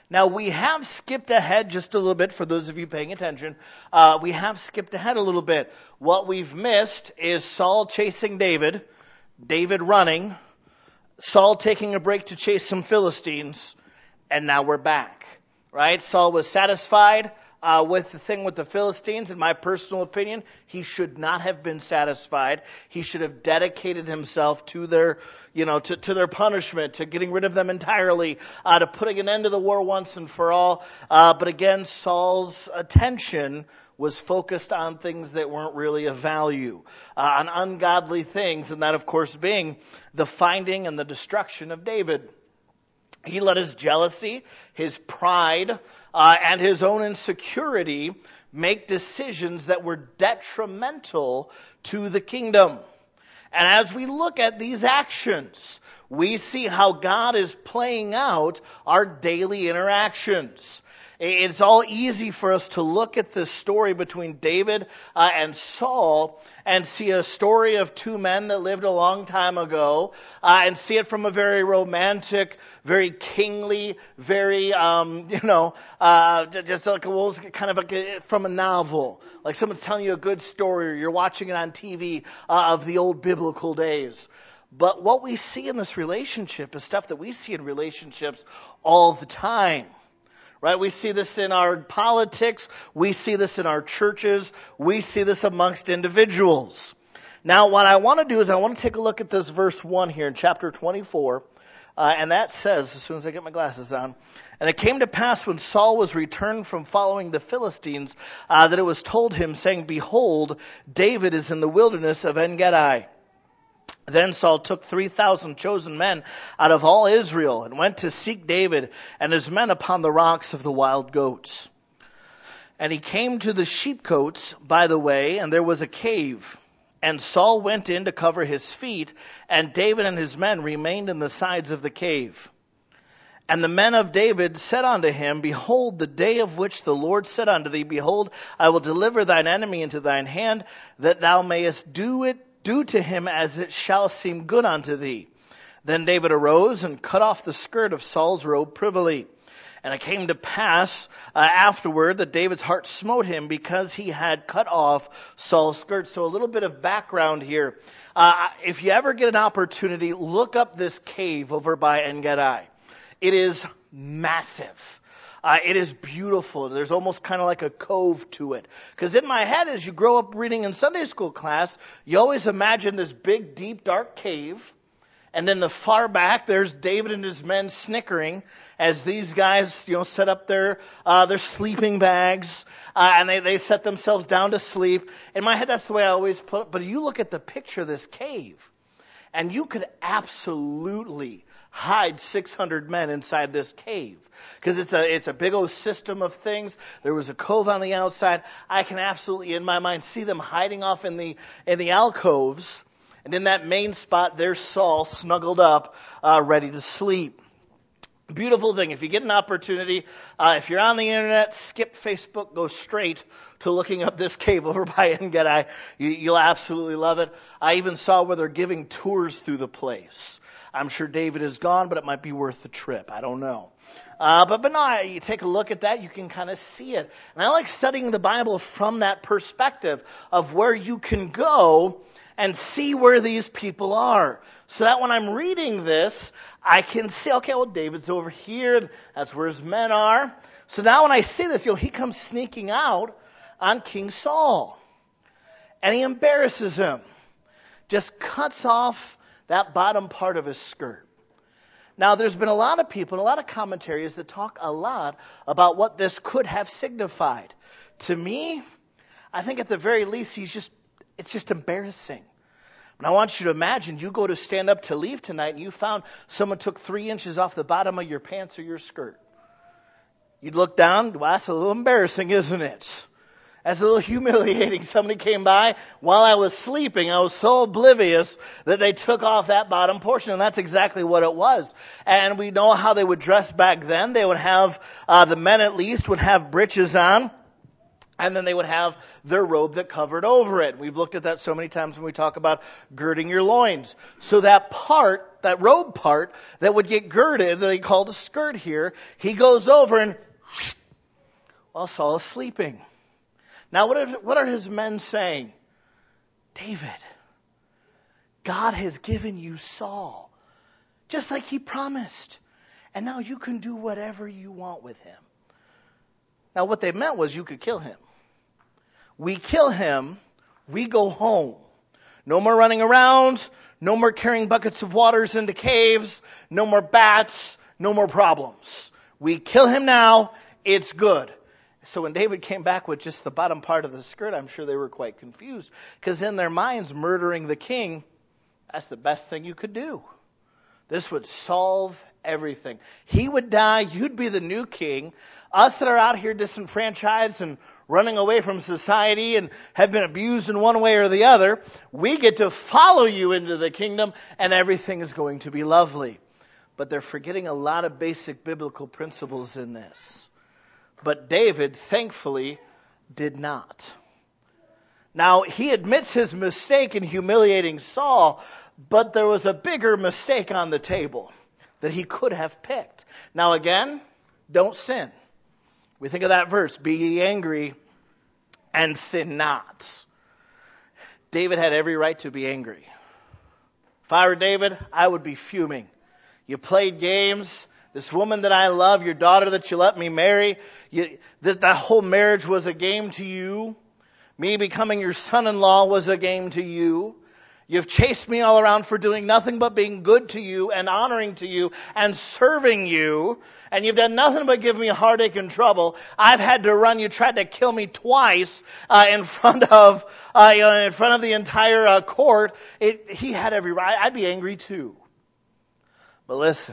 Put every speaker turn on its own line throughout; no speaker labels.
Now, we have skipped ahead just a little bit for those of you paying attention. We have skipped ahead a little bit. What we've missed is Saul chasing David, David running, Saul taking a break to chase some Philistines, and now we're back, right? Saul was satisfied with the thing with the Philistines. In my personal opinion, he should not have been satisfied. He should have dedicated himself to their, to their punishment, to getting rid of them entirely, to putting an end to the war once and for all. But again, Saul's attention was focused on things that weren't really of value, on ungodly things, and that, of course, being the finding and the destruction of David. He let his jealousy, his pride, and his own insecurity make decisions that were detrimental to the kingdom. And as we look at these actions, we see how God is playing out our daily interactions. It's all easy for us to look at this story between David and Saul and see a story of two men that lived a long time ago and see it from a very romantic, very kingly, very, just like kind of like from a novel. Like someone's telling you a good story or you're watching it on TV of the old biblical days. But what we see in this relationship is stuff that we see in relationships all the time. Right? We see this in our politics. We see this in our churches. We see this amongst individuals. Now, what I want to do is I want to take a look at this verse 1 here in chapter 24. And that says, as soon as I get my glasses on, and it came to pass when Saul was returned from following the Philistines, that it was told him, saying, Behold, David is in the wilderness of En-gedi. Then Saul took 3,000 chosen men out of all Israel and went to seek David and his men upon the rocks of the wild goats. And he came to the sheepcotes by the way, and there was a cave. And Saul went in to cover his feet, and David and his men remained in the sides of the cave. And the men of David said unto him, Behold, the day of which the Lord said unto thee, Behold, I will deliver thine enemy into thine hand, that thou mayest do to him as it shall seem good unto thee. Then David arose and cut off the skirt of Saul's robe privily. And it came to pass afterward that David's heart smote him because he had cut off Saul's skirt. So a little bit of background here. If you ever get an opportunity, look up this cave over by En-gedi. It is massive. It is beautiful. There's almost kind of like a cove to it. Because in my head, as you grow up reading in Sunday school class, you always imagine this big, deep, dark cave. And in the far back, there's David and his men snickering as these guys, set up their sleeping bags, and they set themselves down to sleep. In my head, that's the way I always put it. But you look at the picture of this cave, and you could absolutely hide 600 men inside this cave. Because it's a big old system of things. There was a cove on the outside. I can absolutely, in my mind, see them hiding off in the alcoves. And in that main spot, there's Saul snuggled up, ready to sleep. Beautiful thing. If you get an opportunity, if you're on the internet, skip Facebook, go straight to looking up this cave over by En-gedi. You'll absolutely love it. I even saw where they're giving tours through the place. I'm sure David is gone, but it might be worth the trip. I don't know. But no, you take a look at that, you can kind of see it. And I like studying the Bible from that perspective of where you can go and see where these people are. So that when I'm reading this, I can see, okay, well, David's over here. That's where his men are. So now when I see this, he comes sneaking out on King Saul. And he embarrasses him. Just cuts off that bottom part of his skirt. Now, there's been a lot of people, a lot of commentaries that talk a lot about what this could have signified. To me, I think at the very least, it's just embarrassing. And I want you to imagine you go to stand up to leave tonight and you found someone took 3 inches off the bottom of your pants or your skirt. You'd look down, well, that's a little embarrassing, isn't it? That's a little humiliating. Somebody came by while I was sleeping. I was so oblivious that they took off that bottom portion, and that's exactly what it was. And we know how they would dress back then. They would have, the men at least would have breeches on. And then they would have their robe that covered over it. We've looked at that so many times when we talk about girding your loins. So that part, that robe part that would get girded, that they called a skirt here, he goes over and while Saul is sleeping. Now what are his men saying? David, God has given you Saul, just like he promised. And now you can do whatever you want with him. Now what they meant was you could kill him. We kill him, we go home. No more running around, no more carrying buckets of waters into caves, no more bats, no more problems. We kill him now, it's good. So when David came back with just the bottom part of the skirt, I'm sure they were quite confused. Because in their minds, murdering the king, that's the best thing you could do. This would solve everything. He would die, you'd be the new king. Us that are out here disenfranchised and running away from society and have been abused in one way or the other, we get to follow you into the kingdom and everything is going to be lovely. But they're forgetting a lot of basic biblical principles in this. But David, thankfully, did not. Now, he admits his mistake in humiliating Saul, but there was a bigger mistake on the table that he could have picked. Now again, don't sin. We think of that verse, be ye angry and sin not. David had every right to be angry. If I were David, I would be fuming. You played games. This woman that I love, your daughter that you let me marry, that whole marriage was a game to you. Me becoming your son-in-law was a game to you. You've chased me all around for doing nothing but being good to you and honoring to you and serving you. And you've done nothing but give me heartache and trouble. I've had to run. You tried to kill me twice in front of the entire court. He had every right. I'd be angry too. But listen,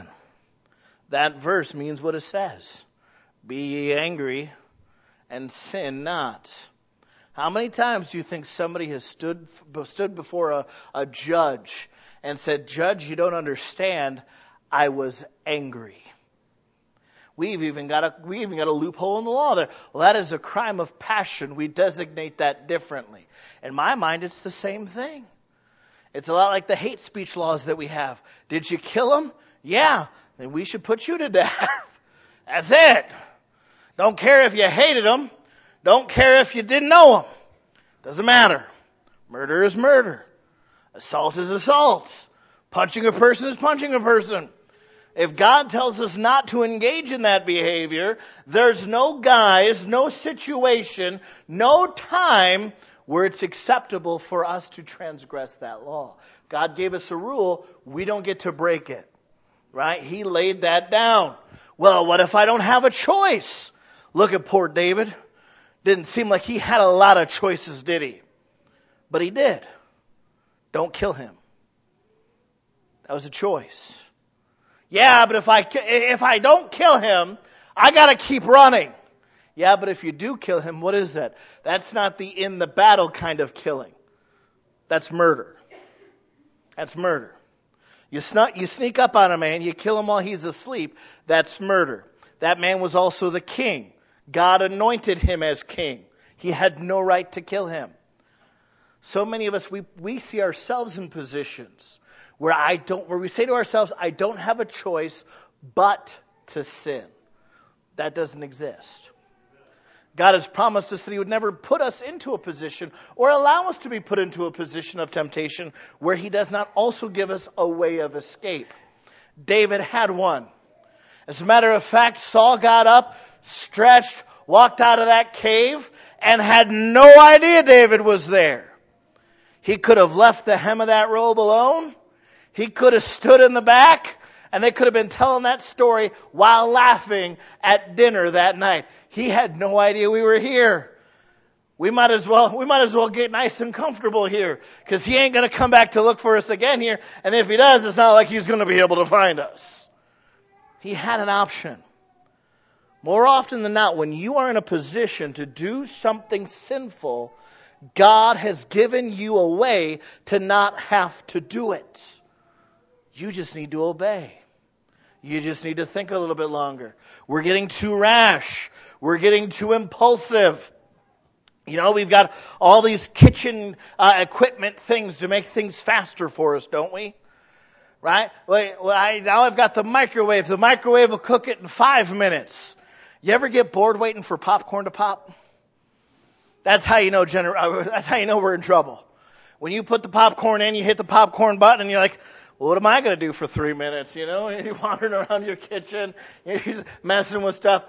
that verse means what it says. Be ye angry and sin not. How many times do you think somebody has stood before a judge and said, Judge, you don't understand, I was angry. We've even got a loophole in the law there. Well, that is a crime of passion. We designate that differently. In my mind, it's the same thing. It's a lot like the hate speech laws that we have. Did you kill him? Yeah. Then we should put you to death. That's it. Don't care if you hated him. Don't care if you didn't know him. Doesn't matter. Murder is murder. Assault is assault. Punching a person is punching a person. If God tells us not to engage in that behavior, there's no guise, no situation, no time where it's acceptable for us to transgress that law. God gave us a rule. We don't get to break it. Right? He laid that down. Well, what if I don't have a choice? Look at poor David. Didn't seem like he had a lot of choices, did he? But he did. Don't kill him. That was a choice. Yeah, but if I don't kill him, I got to keep running. Yeah, but if you do kill him, what is that? That's not the in the battle kind of killing. That's murder. That's murder. You sneak up on a man, you kill him while he's asleep, that's murder. That man was also the king. God anointed him as king. He had no right to kill him. So many of us, we see ourselves in positions where we say to ourselves, I don't have a choice but to sin. That doesn't exist. God has promised us that He would never put us into a position or allow us to be put into a position of temptation where He does not also give us a way of escape. David had one. As a matter of fact, Saul got up, stretched, walked out of that cave, and had no idea David was there. He could have left the hem of that robe alone. He could have stood in the back, and they could have been telling that story while laughing at dinner that night. He had no idea we were here. We might as well get nice and comfortable here, because he ain't going to come back to look for us again here. And if he does, it's not like he's going to be able to find us. He had an option. More often than not, when you are in a position to do something sinful, God has given you a way to not have to do it. You just need to obey. You just need to think a little bit longer. We're getting too rash. We're getting too impulsive. We've got all these kitchen equipment things to make things faster for us, don't we? Right? Now I've got the microwave. The microwave will cook it in 5 minutes. You ever get bored waiting for popcorn to pop? That's how you know we're in trouble. When you put the popcorn in, you hit the popcorn button, and you're like, well, what am I going to do for 3 minutes? You're wandering around your kitchen, you're messing with stuff.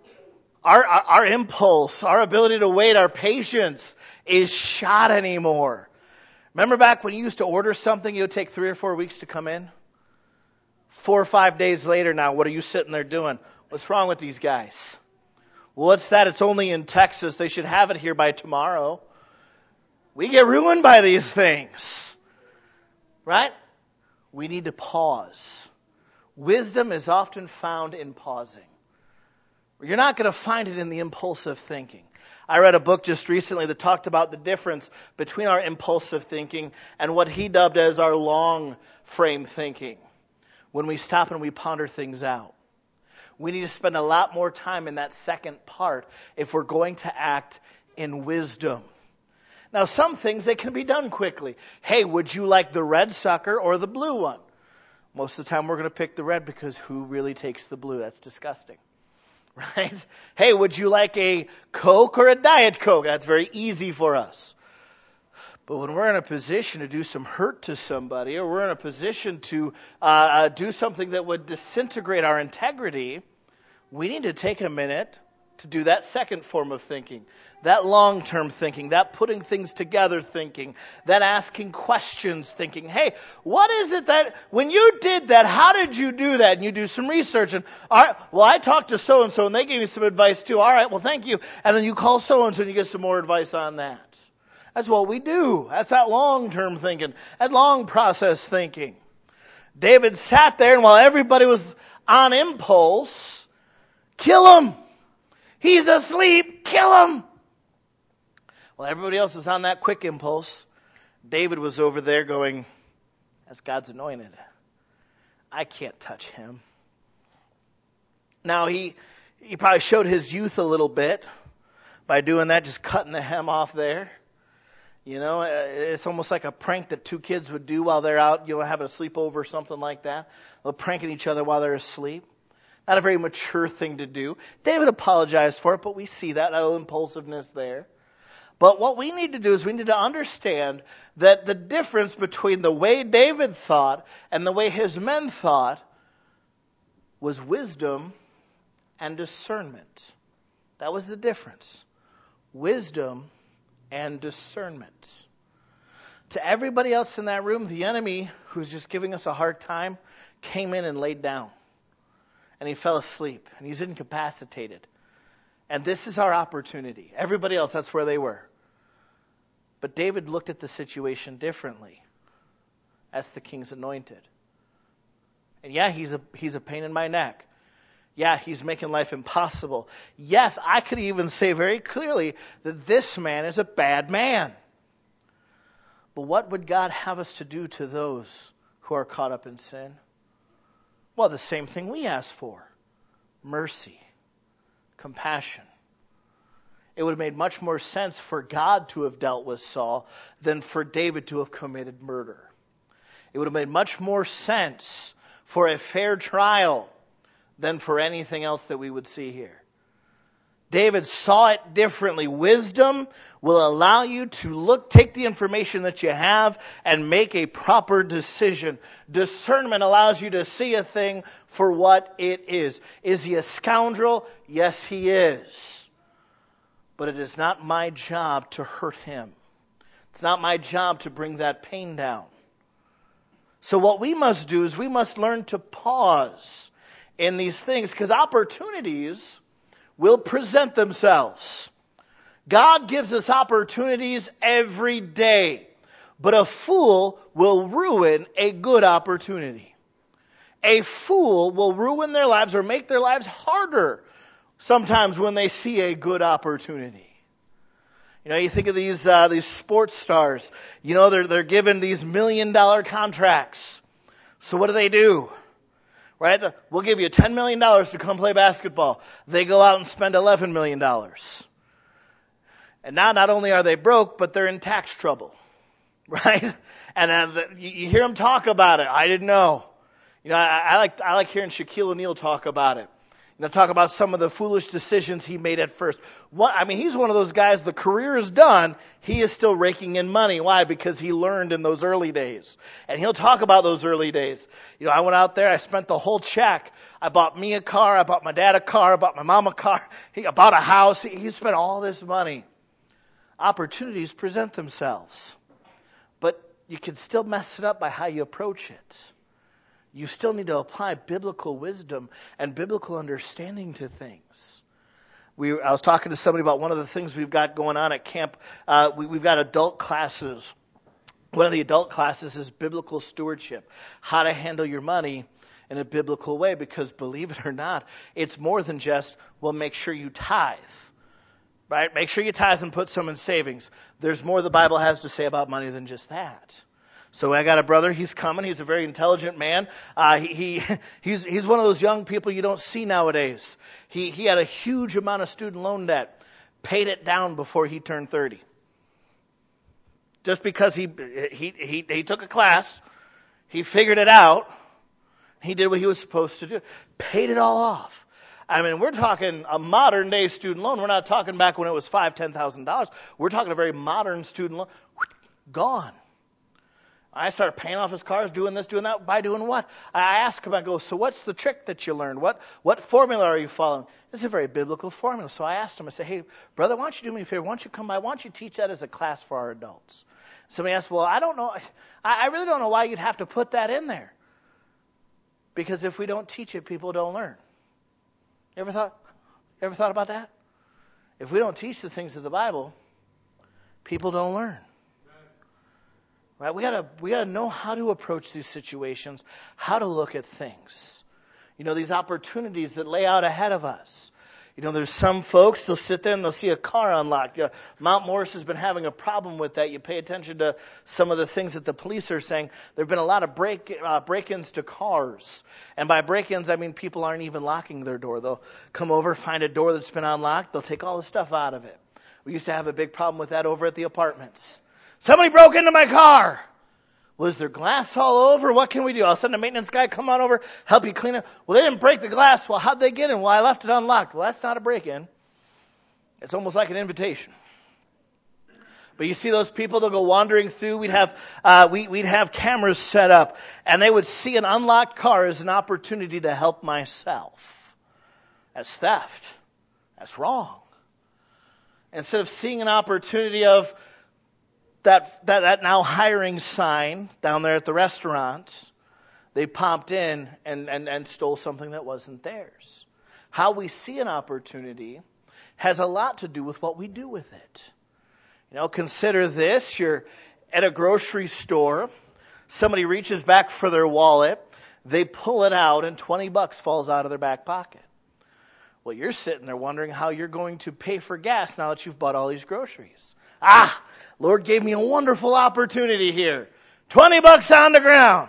Our impulse, our ability to wait, our patience is shot anymore. Remember back when you used to order something, it would take 3 or 4 weeks to come in? 4 or 5 days later now, what are you sitting there doing? What's wrong with these guys? Well, what's that? It's only in Texas. They should have it here by tomorrow. We get ruined by these things. Right? We need to pause. Wisdom is often found in pausing. You're not going to find it in the impulsive thinking. I read a book just recently that talked about the difference between our impulsive thinking and what he dubbed as our long frame thinking. When we stop and we ponder things out. We need to spend a lot more time in that second part if we're going to act in wisdom. Now, some things, they can be done quickly. Hey, would you like the red sucker or the blue one? Most of the time we're going to pick the red because who really takes the blue? That's disgusting. Right? Hey, would you like a Coke or a Diet Coke? That's very easy for us. But when we're in a position to do some hurt to somebody, or we're in a position to do something that would disintegrate our integrity, we need to take a minute to do that second form of thinking, that long-term thinking, that putting things together thinking, that asking questions thinking. Hey, what is it that, when you did that, how did you do that? And you do some research. And, all right, well, I talked to so-and-so, and they gave me some advice too. All right, well, thank you. And then you call so-and-so, and you get some more advice on that. That's what we do. That's that long-term thinking, that long process thinking. David sat there, and while everybody was on impulse, kill him. He's asleep. Kill him. Well, everybody else is on that quick impulse. David was over there going, that's God's anointed. I can't touch him. Now, he probably showed his youth a little bit by doing that, just cutting the hem off there. It's almost like a prank that 2 kids would do while they're out, having a sleepover or something like that. They're pranking each other while they're asleep. Not a very mature thing to do. David apologized for it, but we see that little impulsiveness there. But what we need to do is we need to understand that the difference between the way David thought and the way his men thought was wisdom and discernment. That was the difference. Wisdom and discernment. To everybody else in that room, the enemy, who's just giving us a hard time, came in and laid down. And he fell asleep. And he's incapacitated. And this is our opportunity. Everybody else, that's where they were. But David looked at the situation differently as the king's anointed. And yeah, he's a pain in my neck. Yeah, he's making life impossible. Yes, I could even say very clearly that this man is a bad man. But what would God have us to do to those who are caught up in sin? Well, the same thing we ask for. Mercy. Compassion. It would have made much more sense for God to have dealt with Saul than for David to have committed murder. It would have made much more sense for a fair trial than for anything else that we would see here. David saw it differently. Wisdom will allow you to take the information that you have and make a proper decision. Discernment allows you to see a thing for what it is. Is he a scoundrel? Yes, he is. But it is not my job to hurt him. It's not my job to bring that pain down. So what we must do is we must learn to pause in these things, because opportunities will present themselves. God gives us opportunities every day, but a fool will ruin a good opportunity. A fool will ruin their lives or make their lives harder sometimes when they see a good opportunity. You think of these sports stars. They're given these $1 million contracts. So what do? Right? We'll give you $10 million to come play basketball. They go out and spend $11 million. And now not only are they broke, but they're in tax trouble. Right? And you hear them talk about it. I didn't know. I like hearing Shaquille O'Neal talk about it. Talk about some of the foolish decisions he made at first. He's one of those guys, the career is done, he is still raking in money. Why? Because he learned in those early days. And he'll talk about those early days. I went out there, I spent the whole check. I bought me a car, I bought my dad a car, I bought my mom a car, I bought a house. He spent all this money. Opportunities present themselves. But you can still mess it up by how you approach it. You still need to apply biblical wisdom and biblical understanding to things. I was talking to somebody about one of the things we've got going on at camp. We've got adult classes. One of the adult classes is biblical stewardship, how to handle your money in a biblical way, because believe it or not, it's more than just, make sure you tithe. Right? Make sure you tithe and put some in savings. There's more the Bible has to say about money than just that. So I got a brother, he's coming, he's a very intelligent man. He's one of those young people you don't see nowadays. He had a huge amount of student loan debt, paid it down before he turned 30. Just because he took a class, he figured it out, he did what he was supposed to do, paid it all off. We're talking a modern day student loan. We're not talking back when it was $5,000, $10,000. We're talking a very modern student loan. Gone. I started paying off his cars, doing this, doing that. By doing what? I asked him, I go, so what's the trick that you learned? What formula are you following? It's a very biblical formula. So I asked him, I said, hey, brother, why don't you do me a favor? Why don't you come by? Why don't you teach that as a class for our adults? Somebody asked, well, I don't know. I really don't know why you'd have to put that in there. Because if we don't teach it, people don't learn. You ever thought about that? If we don't teach the things of the Bible, people don't learn. Right? We gotta know how to approach these situations, how to look at things. These opportunities that lay out ahead of us. There's some folks, they'll sit there and they'll see a car unlocked. Mount Morris has been having a problem with that. You pay attention to some of the things that the police are saying. There have been a lot of break-ins to cars. And by break-ins, I mean people aren't even locking their door. They'll come over, find a door that's been unlocked. They'll take all the stuff out of it. We used to have a big problem with that over at the apartments. Somebody broke into my car. Was there glass all over? What can we do? I'll send a maintenance guy, come on over, help you clean it. Well, they didn't break the glass. Well, how'd they get in? Well, I left it unlocked. Well, that's not a break-in. It's almost like an invitation. But you see those people, they'll go wandering through. We'd have cameras set up, and they would see an unlocked car as an opportunity to help myself. That's theft. That's wrong. Instead of seeing an opportunity of that now hiring sign down there at the restaurant, they popped in and stole something that wasn't theirs. How we see an opportunity has a lot to do with what we do with it. Consider this. You're at a grocery store. Somebody reaches back for their wallet. They pull it out and $20 falls out of their back pocket. Well, you're sitting there wondering how you're going to pay for gas now that you've bought all these groceries. Lord gave me a wonderful opportunity here. $20 on the ground.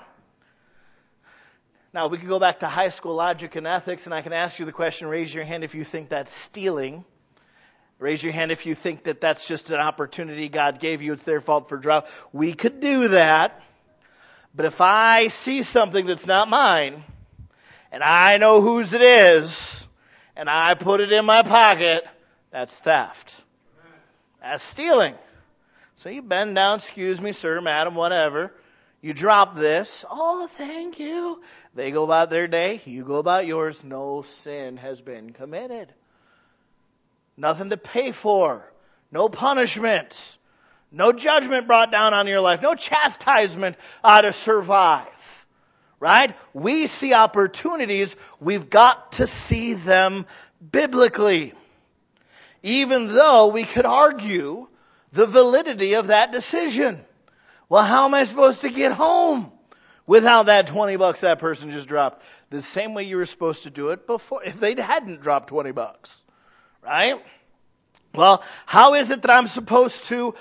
Now, we can go back to high school logic and ethics, and I can ask you the question, raise your hand if you think that's stealing. Raise your hand if you think that that's just an opportunity God gave you. It's their fault for drop. We could do that. But if I see something that's not mine, and I know whose it is, and I put it in my pocket, that's theft. That's stealing. So you bend down, excuse me, sir, madam, whatever. You drop this. Oh, thank you. They go about their day. You go about yours. No sin has been committed. Nothing to pay for. No punishment. No judgment brought down on your life. No chastisement to survive. Right? We see opportunities. We've got to see them biblically. Even though we could argue the validity of that decision. Well, how am I supposed to get home without that $20 that person just dropped? The same way you were supposed to do it before, if they hadn't dropped $20. Right? Well, how is it that I'm supposed to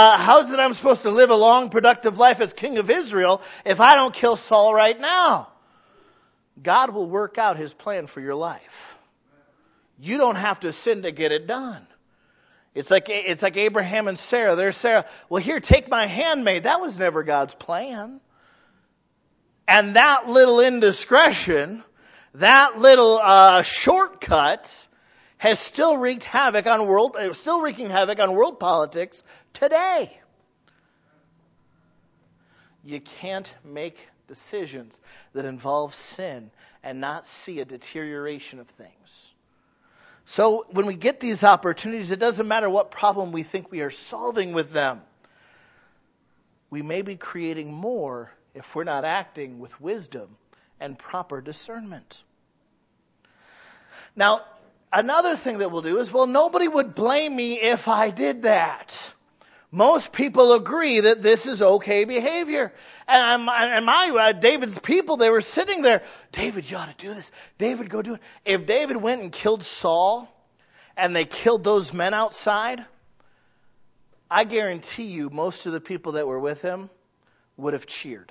live a long, productive life as king of Israel if I don't kill Saul right now? God will work out his plan for your life. You don't have to sin to get it done. It's like Abraham and Sarah. There's Sarah. Well, here, take my handmaid. That was never God's plan. And that little indiscretion, that little shortcut, has still wreaking havoc on world politics today. You can't make decisions that involve sin and not see a deterioration of things. So when we get these opportunities, it doesn't matter what problem we think we are solving with them. We may be creating more if we're not acting with wisdom and proper discernment. Now, another thing that we'll do is, well, nobody would blame me if I did that. Most people agree that this is okay behavior. And David's people, they were sitting there. David, you ought to do this. David, go do it. If David went and killed Saul and they killed those men outside, I guarantee you most of the people that were with him would have cheered.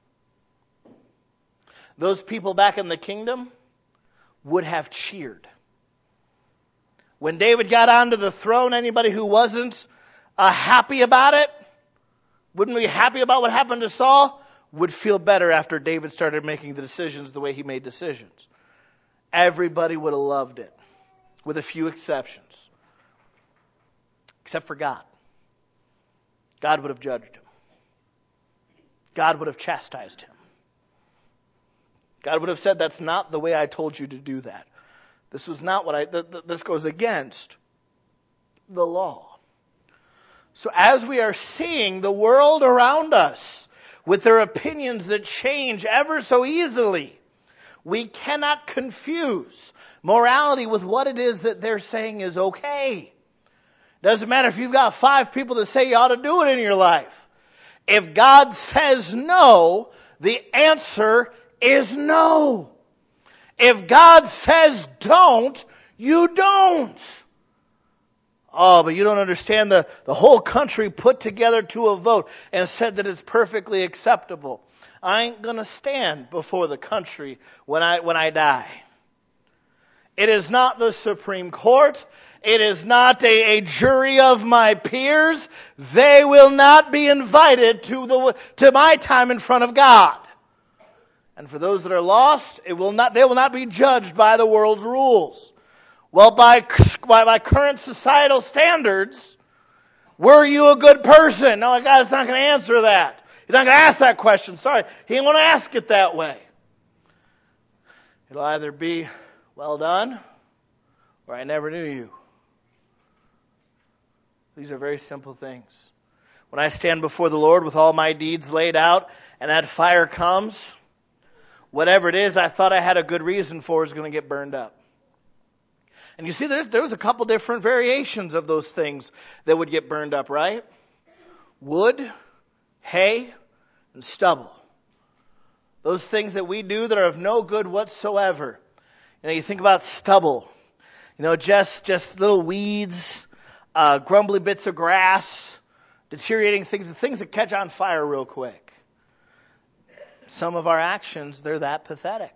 Those people back in the kingdom would have cheered. When David got onto the throne, anybody who wasn't happy about it, wouldn't be happy about what happened to Saul, would feel better after David started making the decisions the way he made decisions. Everybody would have loved it, with a few exceptions. Except for God. God would have judged him. God would have chastised him. God would have said, that's not the way I told you to do that. This was not what this goes against the law. So as we are seeing the world around us with their opinions that change ever so easily, we cannot confuse morality with what it is that they're saying is okay. Doesn't matter if you've got 5 people that say you ought to do it in your life. If God says no, the answer is no. If God says don't, you don't. Oh, but you don't understand the whole country put together to a vote and said that it's perfectly acceptable. I ain't going to stand before the country when I die. It is not the Supreme Court. It is not a jury of my peers. They will not be invited to my time in front of God. And for those that are lost, they will not be judged by the world's rules. Well, by current societal standards, were you a good person? No, God's not going to answer that. He's not going to ask that question. Sorry, He ain't going to ask it that way. It'll either be, well done, or I never knew you. These are very simple things. When I stand before the Lord with all my deeds laid out, and that fire comes, whatever it is I thought I had a good reason for is going to get burned up. And you see, there was a couple different variations of those things that would get burned up, right? Wood, hay, and stubble. Those things that we do that are of no good whatsoever. You think about stubble. Just little weeds, grumbly bits of grass, deteriorating things, the things that catch on fire real quick. Some of our actions, they're that pathetic.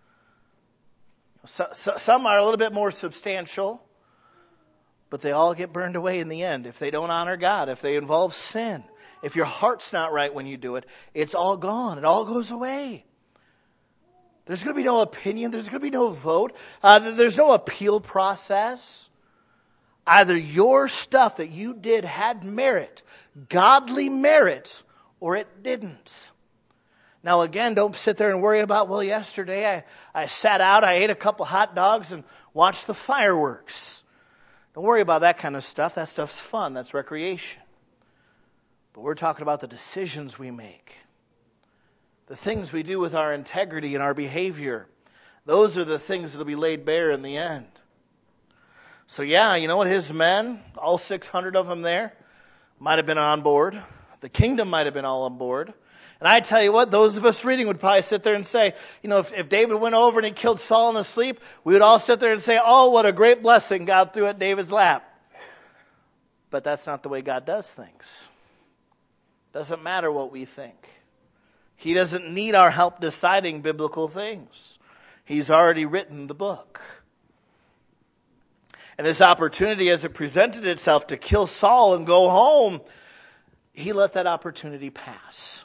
Some are a little bit more substantial, but they all get burned away in the end. If they don't honor God, if they involve sin, if your heart's not right when you do it, it's all gone. It all goes away. There's going to be no opinion. There's going to be no vote. There's no appeal process. Either your stuff that you did had merit, godly merit, or it didn't. Now again, don't sit there and worry about, well, yesterday I sat out, I ate a couple hot dogs and watched the fireworks. Don't worry about that kind of stuff. That stuff's fun. That's recreation. But we're talking about the decisions we make. The things we do with our integrity and our behavior. Those are the things that will be laid bare in the end. So yeah, you know what? His men, all 600 of them there, might have been on board. The kingdom might have been all on board. And I tell you what, those of us reading would probably sit there and say, if David went over and he killed Saul in his sleep, we would all sit there and say, oh, what a great blessing God threw at David's lap. But that's not the way God does things. Doesn't matter what we think. He doesn't need our help deciding biblical things. He's already written the book. And this opportunity, as it presented itself to kill Saul and go home, he let that opportunity pass.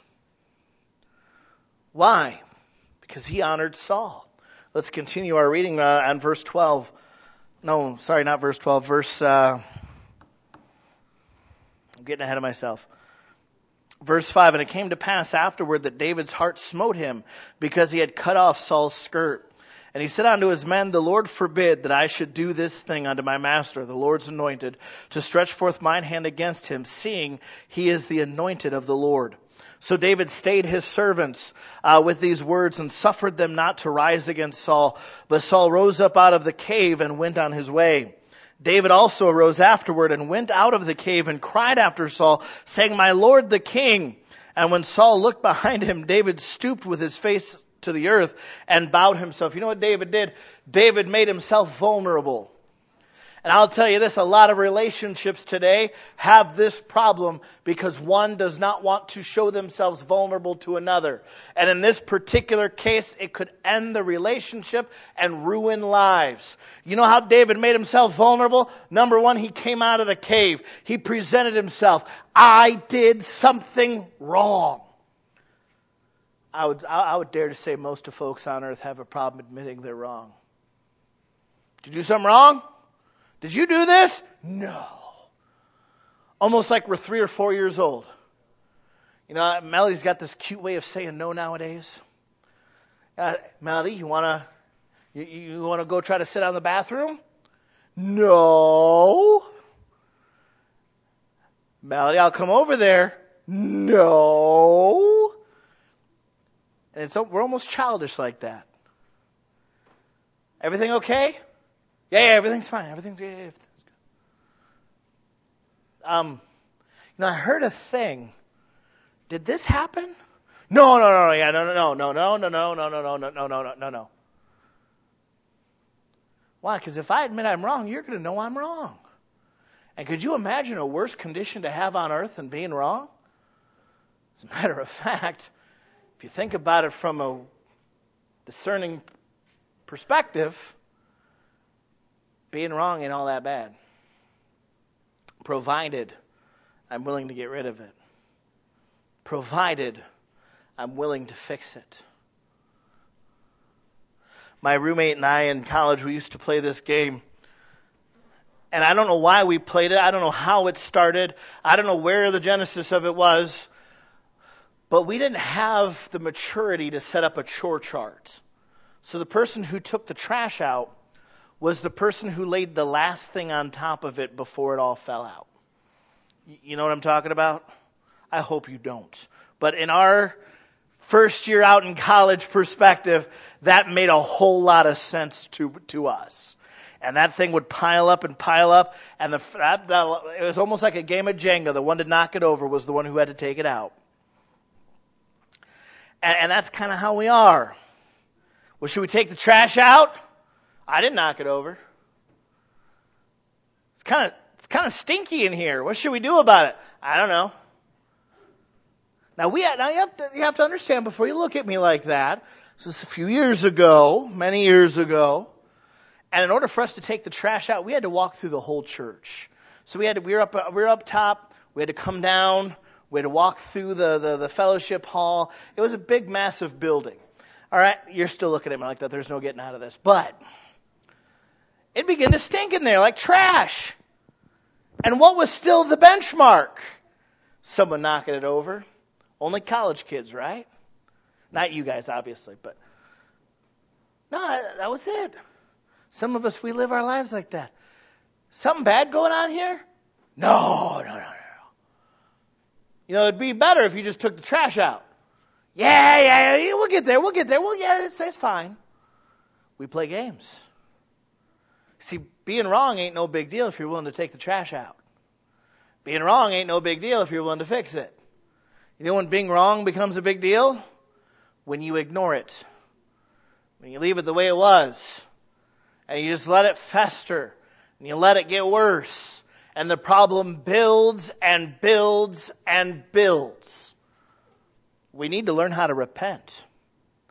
Why? Because he honored Saul. Let's continue our reading on verse 12. No, sorry, not verse 12. I'm getting ahead of myself. Verse 5, and it came to pass afterward that David's heart smote him because he had cut off Saul's skirt. And he said unto his men, the Lord forbid that I should do this thing unto my master, the Lord's anointed, to stretch forth mine hand against him, seeing he is the anointed of the Lord. So David stayed his servants with these words and suffered them not to rise against Saul. But Saul rose up out of the cave and went on his way. David also arose afterward and went out of the cave and cried after Saul, saying, my Lord the king. And when Saul looked behind him, David stooped with his face to the earth and bowed himself. You know what David did? David made himself vulnerable. And I'll tell you this, a lot of relationships today have this problem because one does not want to show themselves vulnerable to another. And in this particular case, it could end the relationship and ruin lives. You know how David made himself vulnerable? Number one, he came out of the cave. He presented himself. I did something wrong. I would dare to say most of folks on earth have a problem admitting they're wrong. Did you do something wrong? Did you do this? No. Almost like we're 3 or 4 years old. You know, Melody's got this cute way of saying no nowadays. Melody, you wanna go try to sit out in the bathroom? No. Melody, I'll come over there. No. And we're almost childish like that. Everything okay? Yeah, everything's fine. Everything's good. I heard a thing. Did this happen? No. Yeah, no. Why? Because if I admit I'm wrong, you're going to know I'm wrong. And could you imagine a worse condition to have on earth than being wrong? As a matter of fact, if you think about it from a discerning perspective, being wrong ain't all that bad. Provided I'm willing to get rid of it. Provided I'm willing to fix it. My roommate and I in college, we used to play this game. And I don't know why we played it. I don't know how it started. I don't know where the genesis of it was. But we didn't have the maturity to set up a chore chart. So the person who took the trash out was the person who laid the last thing on top of it before it all fell out. You know what I'm talking about? I hope you don't. But in our first year out in college perspective, that made a whole lot of sense to us. And that thing would pile up, and it was almost like a game of Jenga. The one to knock it over was the one who had to take it out. And that's kind of how we are. Well, should we take the trash out? I didn't knock it over. It's kind of stinky in here. What should we do about it? I don't know. Now you have to understand before you look at me like that. This was a few years ago, many years ago, and in order for us to take the trash out, we had to walk through the whole church. So we were up top. We had to come down. We had to walk through the fellowship hall. It was a big, massive building. All right, you're still looking at me like that. There's no getting out of this, but it began to stink in there like trash. And what was still the benchmark? Someone knocking it over. Only college kids, right? Not you guys, obviously, but no, that was it. Some of us, we live our lives like that. Something bad going on here? No. You know, it'd be better if you just took the trash out. Yeah, we'll get there. Well, yeah, it's fine. We play games. See, being wrong ain't no big deal if you're willing to take the trash out. Being wrong ain't no big deal if you're willing to fix it. You know when being wrong becomes a big deal? When you ignore it. When you leave it the way it was. And you just let it fester. And you let it get worse. And the problem builds and builds and builds. We need to learn how to repent.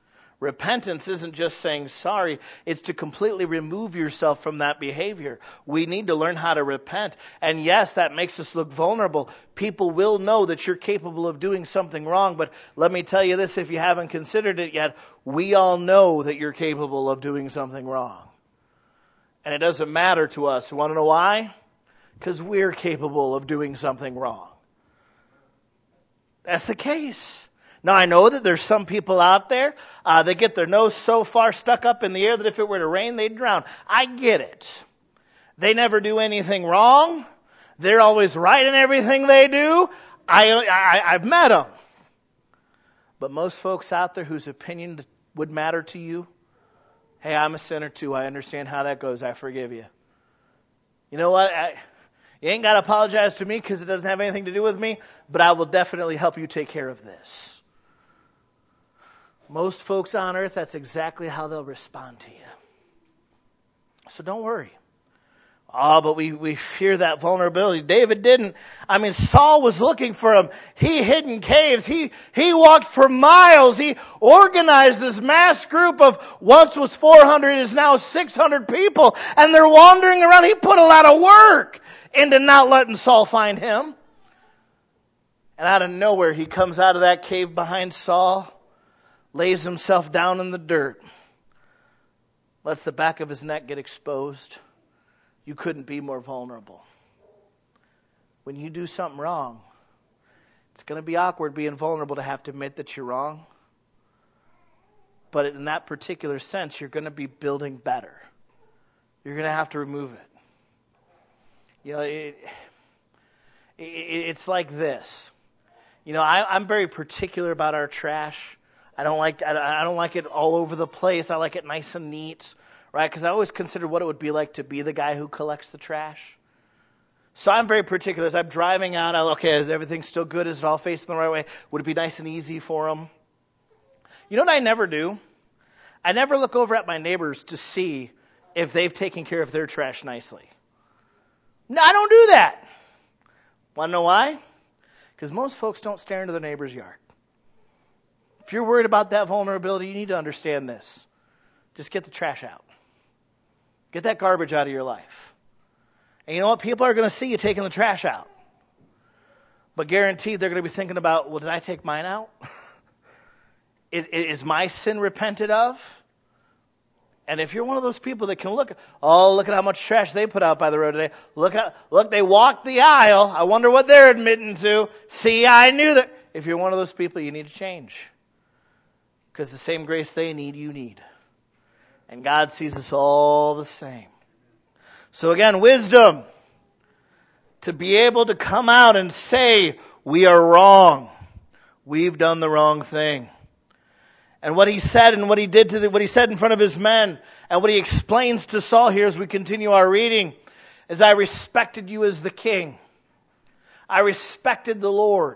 Repentance isn't just saying sorry. It's to completely remove yourself from that behavior. We need to learn how to repent. And yes, that makes us look vulnerable. People will know that you're capable of doing something wrong. But let me tell you this, if you haven't considered it yet, we all know that you're capable of doing something wrong. And it doesn't matter to us. You want to know why? Because we're capable of doing something wrong. That's the case. Now, I know that there's some people out there that get their nose so far stuck up in the air that if it were to rain, they'd drown. I get it. They never do anything wrong. They're always right in everything they do. I've met them. But most folks out there whose opinion would matter to you, hey, I'm a sinner too. I understand how that goes. I forgive you. You know what? You ain't got to apologize to me because it doesn't have anything to do with me, but I will definitely help you take care of this. Most folks on earth, that's exactly how they'll respond to you. So don't worry. Oh, but we fear that vulnerability. David didn't. I mean, Saul was looking for him. He hid in caves. He walked for miles. He organized this mass group of once was 400, is now 600 people. And they're wandering around. He put a lot of work into not letting Saul find him. And out of nowhere, he comes out of that cave behind Saul, lays himself down in the dirt, lets the back of his neck get exposed. You couldn't be more vulnerable. When you do something wrong, it's going to be awkward being vulnerable to have to admit that you're wrong. But in that particular sense, you're going to be building better. You're going to have to remove it. You know, it's like this. You know, I'm very particular about our trash. I don't like it all over the place. I like it nice and neat, right? Because I always consider what it would be like to be the guy who collects the trash. So I'm very particular. As I'm driving out, okay, is everything still good? Is it all facing the right way? Would it be nice and easy for them? You know what I never do? I never look over at my neighbors to see if they've taken care of their trash nicely. No, I don't do that. Want to know why? Because most folks don't stare into their neighbor's yard. If you're worried about that vulnerability, you need to understand this. Just get the trash out. Get that garbage out of your life. And you know what? People are going to see you taking the trash out. But guaranteed they're going to be thinking about, well, did I take mine out? Is my sin repented of? And if you're one of those people that can look at how much trash they put out by the road today. Look, they walked the aisle. I wonder what they're admitting to. See, I knew that. If you're one of those people, you need to change. Because the same grace they need, you need. And God sees us all the same. So again, wisdom. To be able to come out and say, we are wrong. We've done the wrong thing. And what he said and what he did what he said in front of his men and what he explains to Saul here as we continue our reading is, I respected you as the king. I respected the Lord.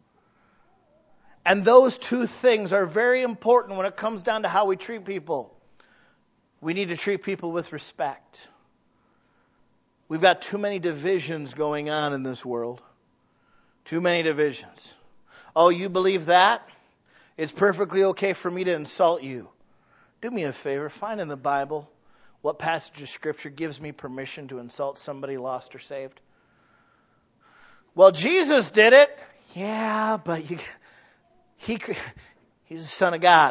And those two things are very important when it comes down to how we treat people. We need to treat people with respect. We've got too many divisions going on in this world. Too many divisions. Oh, you believe that? It's perfectly okay for me to insult you. Do me a favor, find in the Bible what passage of Scripture gives me permission to insult somebody lost or saved. Well, Jesus did it. Yeah, but he's the Son of God.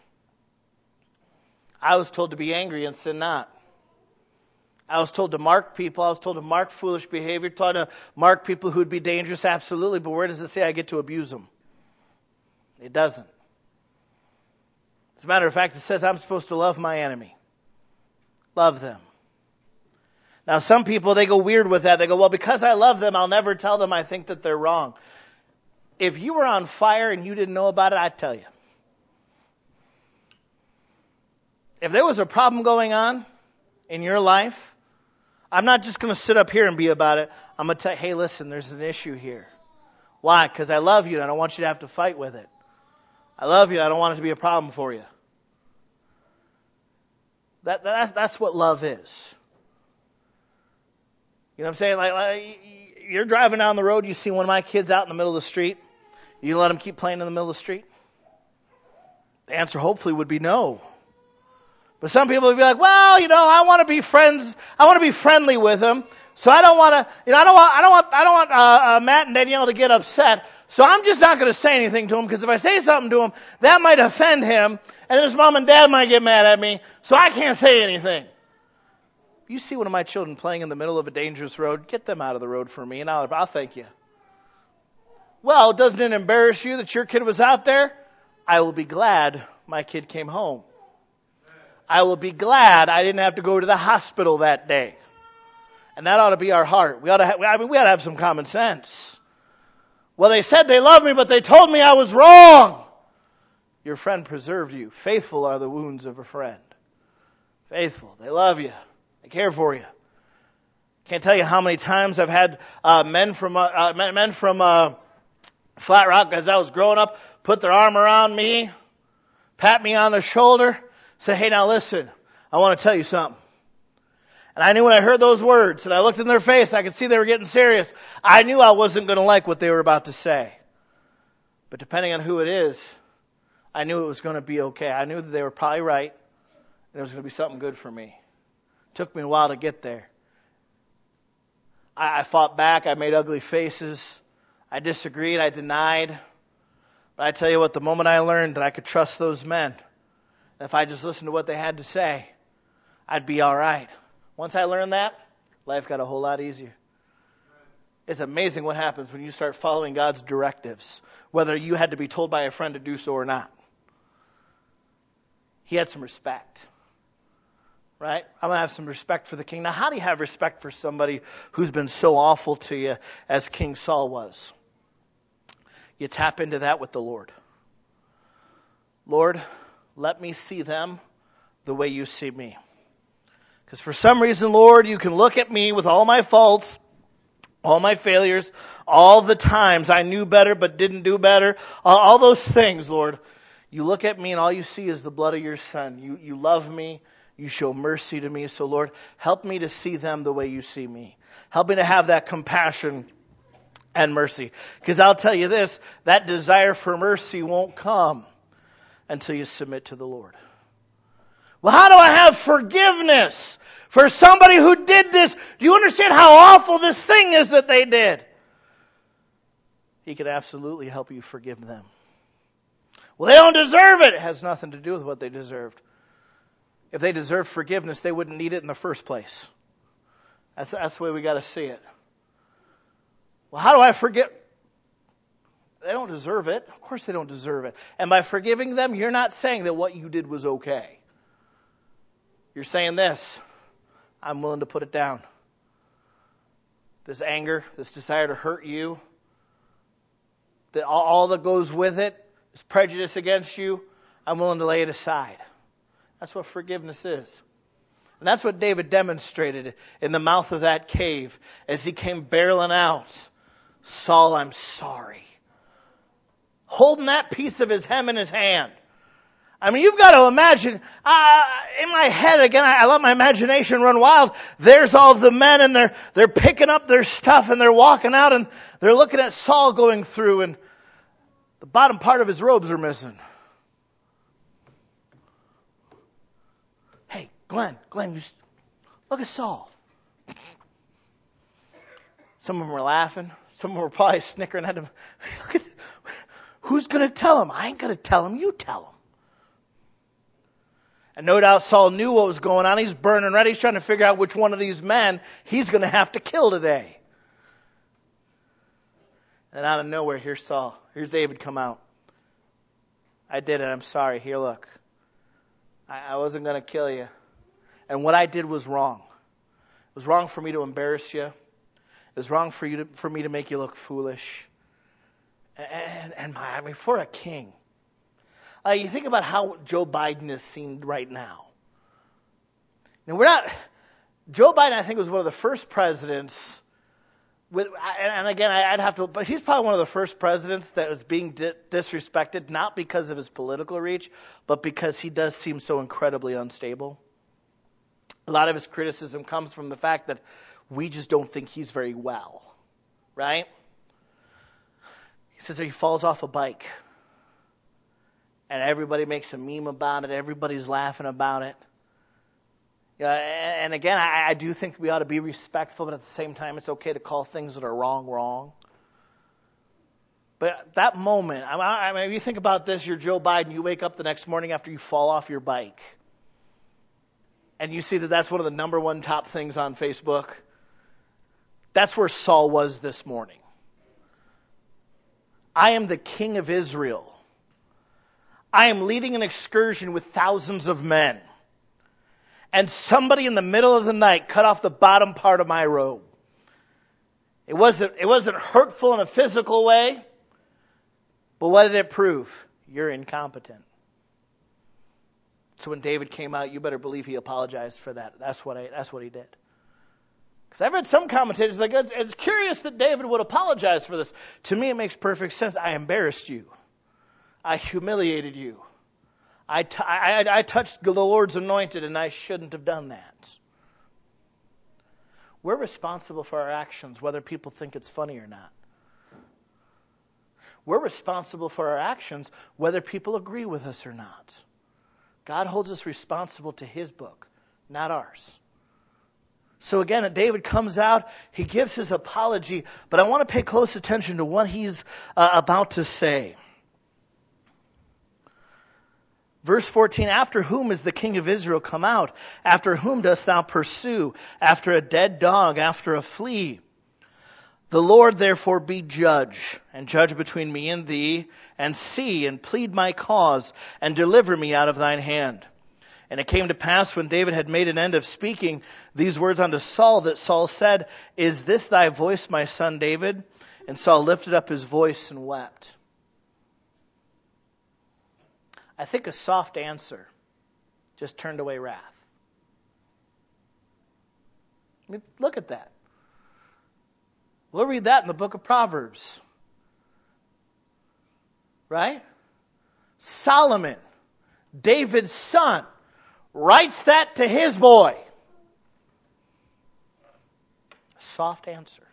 I was told to be angry and sin not. I was told to mark people. I was told to mark foolish behavior. Told to mark people who would be dangerous. Absolutely. But where does it say I get to abuse them? It doesn't. As a matter of fact, it says I'm supposed to love my enemy. Love them. Now, some people, they go weird with that. They go, well, because I love them, I'll never tell them I think that they're wrong. If you were on fire and you didn't know about it, I'd tell you. If there was a problem going on in your life, I'm not just going to sit up here and be about it. I'm going to tell you, hey, listen, there's an issue here. Why? Because I love you and I don't want you to have to fight with it. I love you. I don't want it to be a problem for you. That's what love is. You know what I'm saying? Like you're driving down the road, you see one of my kids out in the middle of the street. You let them keep playing in the middle of the street? The answer hopefully would be no. But some people would be like, well, I want to be friends. I want to be friendly with him. So I don't want to, I don't want Matt and Danielle to get upset. So I'm just not going to say anything to him, because if I say something to him, that might offend him, and his mom and dad might get mad at me. So I can't say anything. If you see one of my children playing in the middle of a dangerous road, get them out of the road for me, and I'll thank you. Well, doesn't it embarrass you that your kid was out there? I will be glad my kid came home. I will be glad I didn't have to go to the hospital that day. And that ought to be our heart. We ought to have some common sense. Well, they said they loved me, but they told me I was wrong. Your friend preserved you. Faithful are the wounds of a friend. Faithful. They love you. They care for you. Can't tell you how many times I've had men from Flat Rock, as I was growing up, put their arm around me, pat me on the shoulder, say, hey, now listen, I want to tell you something. And I knew when I heard those words, and I looked in their face, I could see they were getting serious. I knew I wasn't going to like what they were about to say. But depending on who it is, I knew it was going to be okay. I knew that they were probably right, and it was going to be something good for me. It took me a while to get there. I fought back. I made ugly faces. I disagreed. I denied. But I tell you what, the moment I learned that I could trust those men, if I just listened to what they had to say, I'd be all right. Once I learned that, life got a whole lot easier. It's amazing what happens when you start following God's directives, whether you had to be told by a friend to do so or not. He had some respect. Right? I'm going to have some respect for the king. Now, how do you have respect for somebody who's been so awful to you as King Saul was? You tap into that with the Lord. Lord, let me see them the way you see me. Because for some reason, Lord, you can look at me with all my faults, all my failures, all the times I knew better but didn't do better, all those things, Lord. You look at me and all you see is the blood of your Son. You love me. You show mercy to me. So, Lord, help me to see them the way you see me. Help me to have that compassion and mercy. Because I'll tell you this, that desire for mercy won't come until you submit to the Lord. Well, how do I have forgiveness for somebody who did this? Do you understand how awful this thing is that they did? He can absolutely help you forgive them. Well, they don't deserve it. It has nothing to do with what they deserved. If they deserved forgiveness, they wouldn't need it in the first place. That's the way we got to see it. Well, how do I forgive? They don't deserve it. Of course they don't deserve it. And by forgiving them, you're not saying that what you did was okay. You're saying this, I'm willing to put it down. This anger, this desire to hurt you, that all that goes with it, this prejudice against you, I'm willing to lay it aside. That's what forgiveness is. And that's what David demonstrated in the mouth of that cave as he came barreling out. Saul, I'm sorry. Holding that piece of his hem in his hand. I mean, you've got to imagine, in my head, again, I let my imagination run wild. There's all the men and they're picking up their stuff and they're walking out and they're looking at Saul going through and the bottom part of his robes are missing. Hey, Glenn, you look at Saul. Some of them were laughing. Some of them were probably snickering at him. Who's going to tell him? I ain't going to tell him. You tell him. And no doubt Saul knew what was going on. He's burning red. He's trying to figure out which one of these men he's going to have to kill today. And out of nowhere, here's Saul. Here's David come out. I did it. I'm sorry. Here, look. I wasn't going to kill you. And what I did was wrong. It was wrong for me to embarrass you. It was wrong for me to make you look foolish. And for a king. You think about how Joe Biden is seen right now. Now Joe Biden, I think, was one of the first presidents but he's probably one of the first presidents that was being disrespected, not because of his political reach, but because he does seem so incredibly unstable. A lot of his criticism comes from the fact that we just don't think he's very well, right? He says that he falls off a bike. and everybody makes a meme about it. Everybody's laughing about it. And again, I do think we ought to be respectful, but at the same time, it's okay to call things that are wrong, wrong. But at that moment, I mean, if you think about this, you're Joe Biden, you wake up the next morning after you fall off your bike, and you see that that's one of the number one top things on Facebook. That's where Saul was this morning. I am the king of Israel. I am leading an excursion with thousands of men. And somebody in the middle of the night cut off the bottom part of my robe. It wasn't hurtful in a physical way, but what did it prove? You're incompetent. So when David came out, you better believe he apologized for that. That's what he did. Because I've read some commentators like, it's curious that David would apologize for this. To me, it makes perfect sense. I embarrassed you. I humiliated you. I touched the Lord's anointed, and I shouldn't have done that. We're responsible for our actions, whether people think it's funny or not. We're responsible for our actions, whether people agree with us or not. God holds us responsible to His book, not ours. So again, David comes out, he gives his apology, but I want to pay close attention to what he's about to say. Verse 14, after whom is the king of Israel come out? After whom dost thou pursue? After a dead dog, after a flea? The Lord therefore be judge, and judge between me and thee, and see, and plead my cause, and deliver me out of thine hand. And it came to pass, when David had made an end of speaking these words unto Saul, that Saul said, Is this thy voice, my son David? And Saul lifted up his voice and wept. I think a soft answer just turned away wrath. I mean, look at that. We'll read that in the book of Proverbs. Right? Solomon, David's son, writes that to his boy. A soft answer.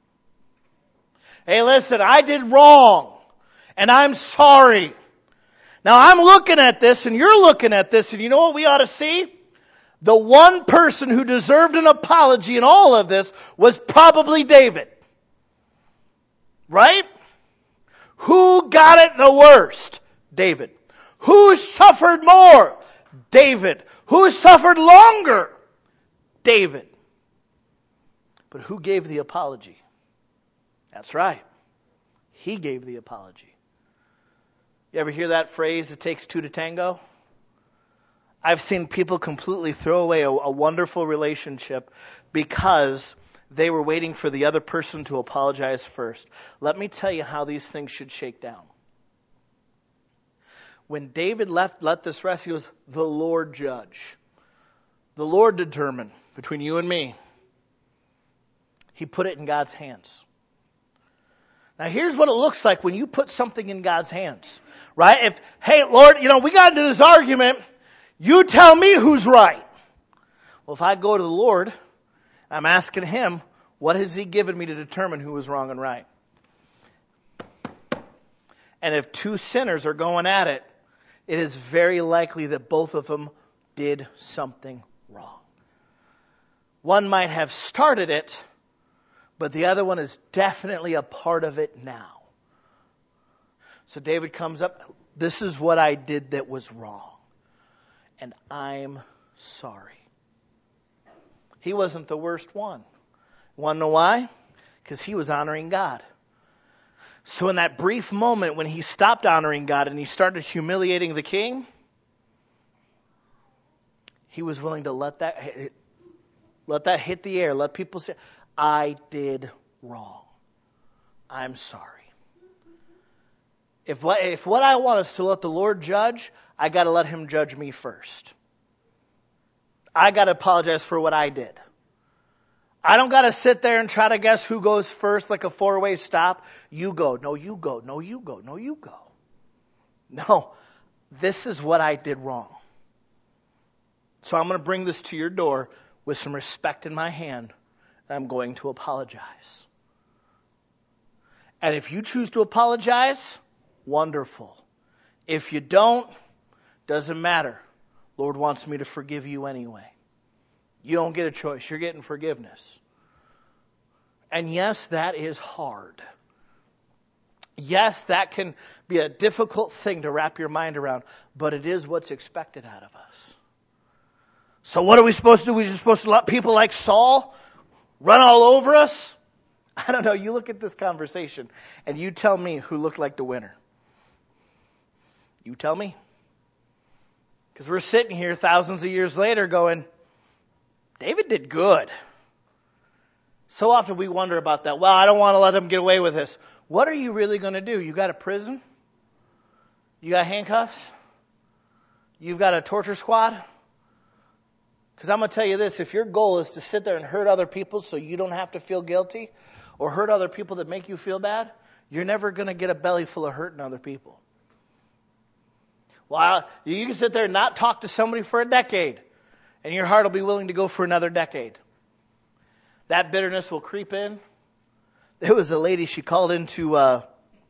Hey, listen, I did wrong, and I'm sorry. Now, I'm looking at this, and you're looking at this, and you know what we ought to see? The one person who deserved an apology in all of this was probably David. Right? Who got it the worst? David. Who suffered more? David. Who suffered longer? David. But who gave the apology? That's right. He gave the apology. You ever hear that phrase, it takes two to tango? I've seen people completely throw away a wonderful relationship because they were waiting for the other person to apologize first. Let me tell you how these things should shake down. When David let this rest, he goes, the Lord judge. The Lord determine between you and me. He put it in God's hands. Now here's what it looks like when you put something in God's hands. Right? Hey, Lord, we got into this argument. You tell me who's right. Well, if I go to the Lord, I'm asking Him, what has He given me to determine who is wrong and right? And if two sinners are going at it, it is very likely that both of them did something wrong. One might have started it, but the other one is definitely a part of it now. So David comes up, this is what I did that was wrong, and I'm sorry. He wasn't the worst one. Want to know why? Because he was honoring God. So in that brief moment when he stopped honoring God and he started humiliating the king, he was willing to let that hit the air. Let people say, I did wrong. I'm sorry. If what I want is to let the Lord judge, I got to let Him judge me first. I got to apologize for what I did. I don't got to sit there and try to guess who goes first like a four-way stop. You go. No, you go. No, you go. No, you go. No, this is what I did wrong. So I'm going to bring this to your door with some respect in my hand, and I'm going to apologize. And if you choose to apologize, wonderful. If you don't, doesn't matter. Lord wants me to forgive you anyway. You don't get a choice. You're getting forgiveness. And yes, that is hard. Yes, that can be a difficult thing to wrap your mind around, but it is what's expected out of us. So what are we supposed to do? We're just supposed to let people like Saul run all over us? I don't know. You look at this conversation and you tell me who looked like the winner. You tell me. Because we're sitting here thousands of years later going, David did good. So often we wonder about that. Well, I don't want to let him get away with this. What are you really going to do? You got a prison? You got handcuffs? You've got a torture squad? Because I'm going to tell you this, if your goal is to sit there and hurt other people so you don't have to feel guilty, or hurt other people that make you feel bad, you're never going to get a belly full of hurting other people. Well, you can sit there and not talk to somebody for a decade, and your heart will be willing to go for another decade. That bitterness will creep in. There was a lady, she called into, I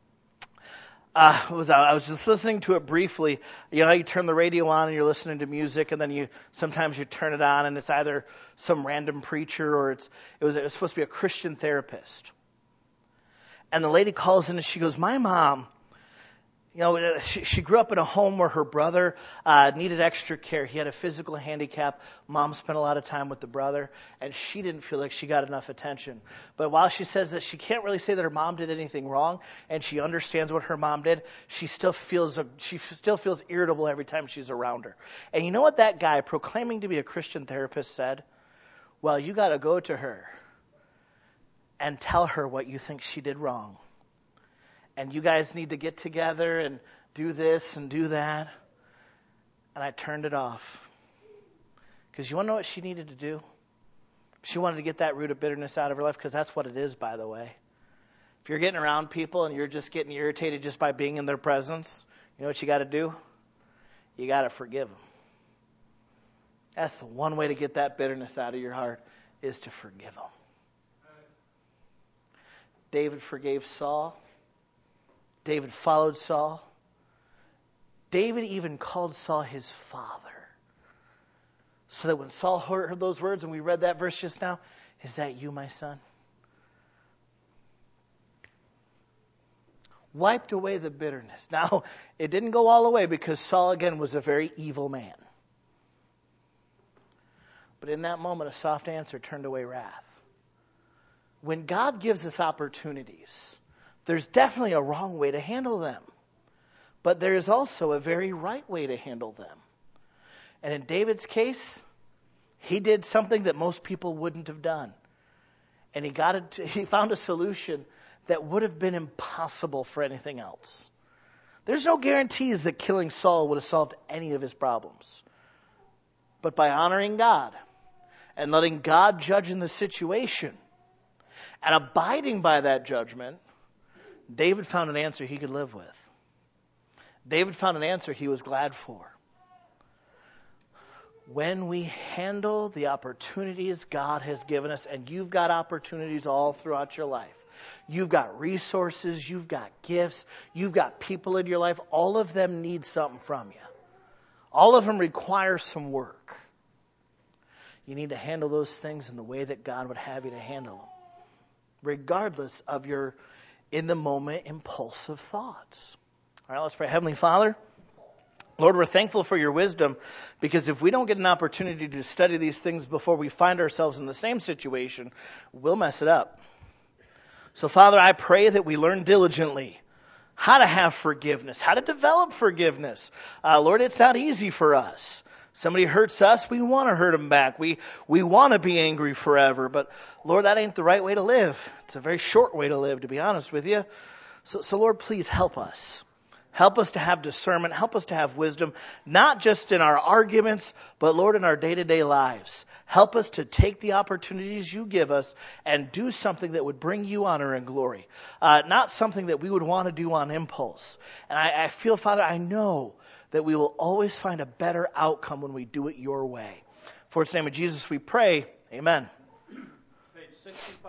was just listening to it briefly. You know how you turn the radio on and you're listening to music, and then sometimes you turn it on and it's either some random preacher or it was supposed to be a Christian therapist. And the lady calls in and she goes, my mom, she grew up in a home where her brother needed extra care. He had a physical handicap. Mom spent a lot of time with the brother, and she didn't feel like she got enough attention. But while she says that she can't really say that her mom did anything wrong, and she understands what her mom did, she still feels irritable every time she's around her. And you know what that guy, proclaiming to be a Christian therapist, said? Well, you got to go to her and tell her what you think she did wrong. And you guys need to get together and do this and do that. And I turned it off. Because you want to know what she needed to do? She wanted to get that root of bitterness out of her life, because that's what it is, by the way. If you're getting around people and you're just getting irritated just by being in their presence, you know what you got to do? You got to forgive them. That's the one way to get that bitterness out of your heart, is to forgive them. David forgave Saul. David followed Saul. David even called Saul his father. So that when Saul heard those words, and we read that verse just now, is that you, my son? Wiped away the bitterness. Now, it didn't go all the way, because Saul, again, was a very evil man. But in that moment, a soft answer turned away wrath. When God gives us opportunities, there's definitely a wrong way to handle them. But there is also a very right way to handle them. And in David's case, he did something that most people wouldn't have done. And he found a solution that would have been impossible for anything else. There's no guarantees that killing Saul would have solved any of his problems. But by honoring God and letting God judge in the situation and abiding by that judgment, David found an answer he could live with. David found an answer he was glad for. When we handle the opportunities God has given us, and you've got opportunities all throughout your life. You've got resources, you've got gifts, you've got people in your life. All of them need something from you. All of them require some work. You need to handle those things in the way that God would have you to handle them, regardless of your in-the-moment impulsive thoughts. All right, let's pray. Heavenly Father, Lord, we're thankful for your wisdom, because if we don't get an opportunity to study these things before we find ourselves in the same situation, we'll mess it up. So, Father, I pray that we learn diligently how to have forgiveness, how to develop forgiveness. Lord, it's not easy for us. Somebody hurts us, we want to hurt them back. We want to be angry forever. But, Lord, that ain't the right way to live. It's a very short way to live, to be honest with you. So Lord, please help us. Help us to have discernment. Help us to have wisdom, not just in our arguments, but, Lord, in our day-to-day lives. Help us to take the opportunities you give us and do something that would bring you honor and glory, not something that we would want to do on impulse. And I feel, Father, I know that we will always find a better outcome when we do it your way. For it's the name of Jesus we pray. Amen.